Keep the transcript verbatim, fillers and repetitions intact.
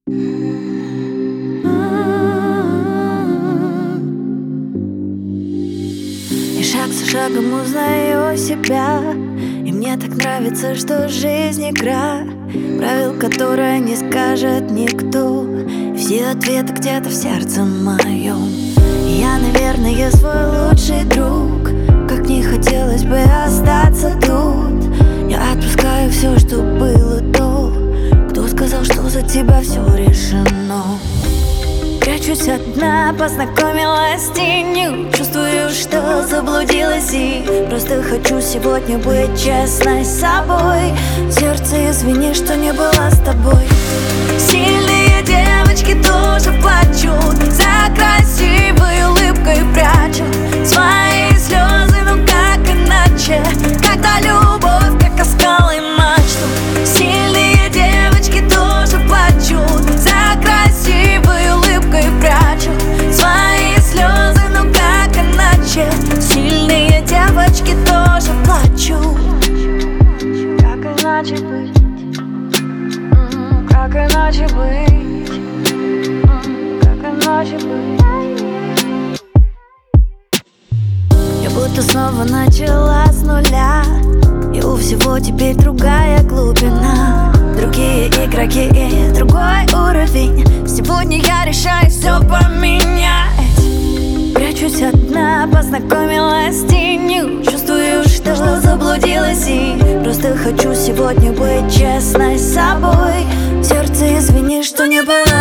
И шаг за шагом узнаю себя. И мне так нравится, что жизнь игра, правил, которой не скажет никто. И все ответы где-то в сердце моем. И я, наверное, свой лучший друг. Как не хотелось бы остаться тут, я отпускаю все, что было до. Кто сказал, что за тебя все решено? Прячусь одна, познакомилась с тенью. Чувствую, что заблудилась и просто хочу сегодня быть честной с собой. Сердце, извини, что не была с тобой. Сильные девочки тоже плачут, за красивой улыбкой прячут свои слезы, но как иначе, когда любовь как оскал и мачту. Сильные девочки тоже плачут, за красивой улыбкой прячут свои слезы, но как иначе. Сильные девочки тоже плачут. Как иначе быть? Как иначе быть? Как иначе быть? Я будто снова начала с нуля, и у всего теперь другая глубина, другие игроки и другой уровень. Сегодня я решаю все поменять. Прячусь одна, познакомилась с тенью. Чувствую, что заблудилась и просто хочу сегодня быть честной с собой. Сердце, извини, что не была